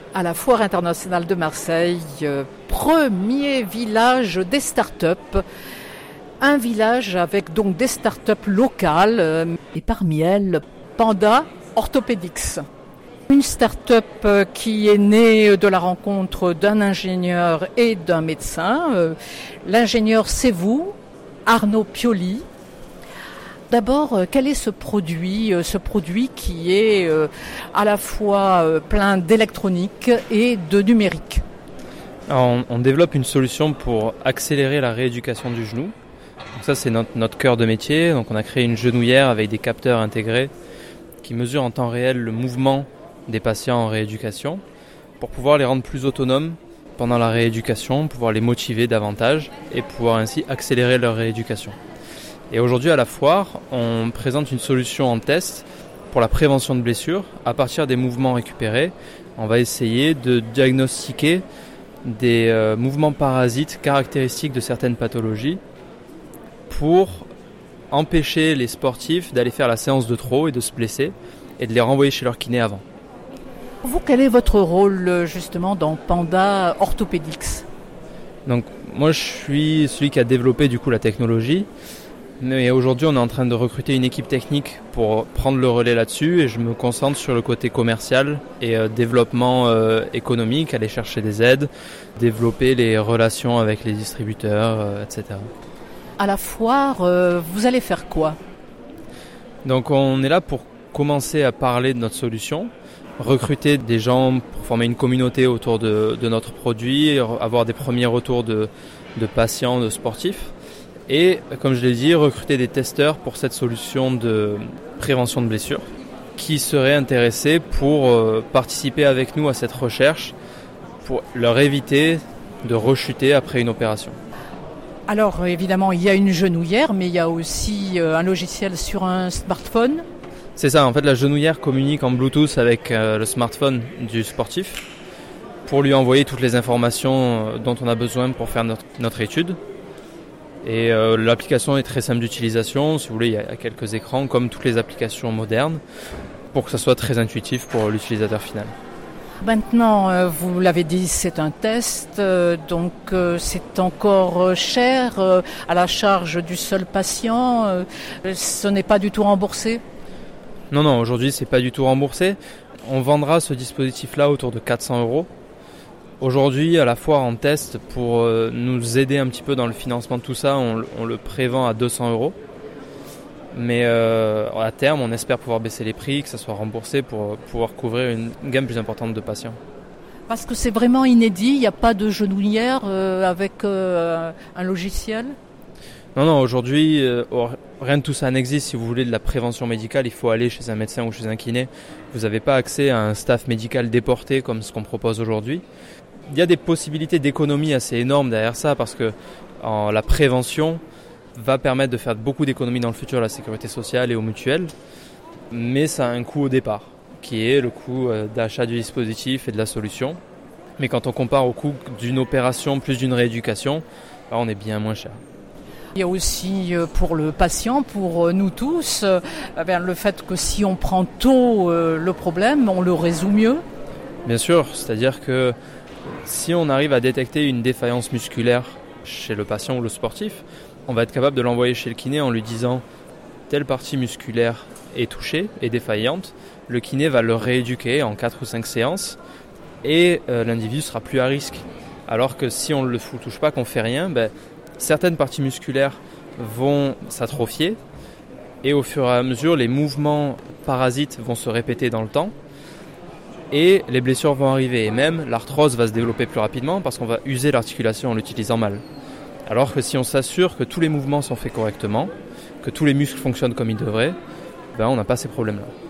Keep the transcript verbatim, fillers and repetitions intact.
À la Foire internationale de Marseille, euh, premier village des startups. Un village avec donc des startups locales euh, et parmi elles, Panda Orthopedics. Une start-up euh, qui est née de la rencontre d'un ingénieur et d'un médecin. Euh, l'ingénieur, c'est vous, Arnaud Pioli. D'abord, euh, quel est ce produit, euh, ce produit qui est euh, à la fois euh, plein d'électronique et de numérique? Alors, on, on développe une solution pour accélérer la rééducation du genou. Donc ça, c'est notre, notre cœur de métier. Donc on a créé une genouillère avec des capteurs intégrés qui mesurent en temps réel le mouvement des patients en rééducation pour pouvoir les rendre plus autonomes pendant la rééducation, pouvoir les motiver davantage et pouvoir ainsi accélérer leur rééducation. Et aujourd'hui à la foire, on présente une solution en test pour la prévention de blessures. À partir des mouvements récupérés, on va essayer de diagnostiquer des euh, mouvements parasites caractéristiques de certaines pathologies pour empêcher les sportifs d'aller faire la séance de trop et de se blesser et de les renvoyer chez leur kiné avant. Vous, quel est votre rôle justement dans Panda Orthopedics? Donc moi je suis celui qui a développé du coup la technologie. Mais aujourd'hui, on est en train de recruter une équipe technique pour prendre le relais là-dessus et je me concentre sur le côté commercial et euh, développement euh, économique, aller chercher des aides, développer les relations avec les distributeurs, euh, et cetera. À la foire, euh, vous allez faire quoi? Donc on est là pour commencer à parler de notre solution, recruter des gens pour former une communauté autour de, de notre produit, avoir des premiers retours de, de patients, de sportifs. Et, comme je l'ai dit, recruter des testeurs pour cette solution de prévention de blessures qui seraient intéressés pour euh, participer avec nous à cette recherche pour leur éviter de rechuter après une opération. Alors évidemment, il y a une genouillère, mais il y a aussi euh, un logiciel sur un smartphone. C'est ça, en fait la genouillère communique en Bluetooth avec euh, le smartphone du sportif pour lui envoyer toutes les informations dont on a besoin pour faire notre, notre étude. Et euh, l'application est très simple d'utilisation, si vous voulez il y a quelques écrans comme toutes les applications modernes pour que ça soit très intuitif pour l'utilisateur final. Maintenant, euh, vous l'avez dit, c'est un test, euh, donc euh, c'est encore euh, cher euh, à la charge du seul patient, euh, ce n'est pas du tout remboursé? Non, non, aujourd'hui c'est pas du tout remboursé. On vendra ce dispositif-là autour de quatre cents euros. Aujourd'hui, à la foire en test, pour euh, nous aider un petit peu dans le financement de tout ça, on, on le prévend à deux cents euros. Mais euh, à terme, on espère pouvoir baisser les prix, que ça soit remboursé pour pouvoir couvrir une gamme plus importante de patients. Parce que c'est vraiment inédit, il n'y a pas de genouillère euh, avec euh, un logiciel? Non, non, aujourd'hui, euh, rien de tout ça n'existe. Si vous voulez de la prévention médicale, il faut aller chez un médecin ou chez un kiné. Vous n'avez pas accès à un staff médical déporté comme ce qu'on propose aujourd'hui. Il y a des possibilités d'économie assez énormes derrière ça parce que en, la prévention va permettre de faire beaucoup d'économies dans le futur à la sécurité sociale et aux mutuelles, mais ça a un coût au départ, qui est le coût euh, d'achat du dispositif et de la solution. Mais quand on compare au coût d'une opération plus d'une rééducation, là, on est bien moins cher. Il y a aussi pour le patient, pour nous tous, euh, le fait que si on prend tôt euh, le problème, on le résout mieux. Bien sûr, c'est-à-dire que si on arrive à détecter une défaillance musculaire chez le patient ou le sportif, on va être capable de l'envoyer chez le kiné en lui disant telle partie musculaire est touchée, est défaillante. Le kiné va le rééduquer en quatre ou cinq séances et euh, l'individu sera plus à risque. Alors que si on ne le touche pas, qu'on ne fait rien, ben, certaines parties musculaires vont s'atrophier et au fur et à mesure, les mouvements parasites vont se répéter dans le temps. Et les blessures vont arriver et même l'arthrose va se développer plus rapidement parce qu'on va user l'articulation en l'utilisant mal. Alors que si on s'assure que tous les mouvements sont faits correctement, que tous les muscles fonctionnent comme ils devraient, ben on n'a pas ces problèmes-là.